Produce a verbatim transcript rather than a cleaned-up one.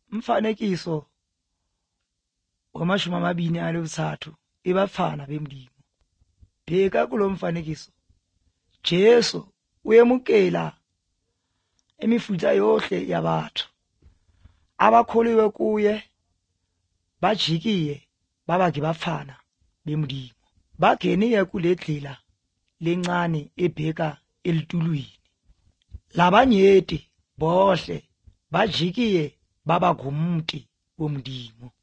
Umfanekiso wamashumi amabini alesithathu ebafana bemlimo. Bheka kulo mfanekiso. Jesu uyemukela imifutha yohle yabathu abakholiwe kuye bajikiye baba ngibafana bemlimo. Bageniye kuledlela lencane ebheka elitulwini. Labanyeti bohle bajikiye baba ngumti womlimo.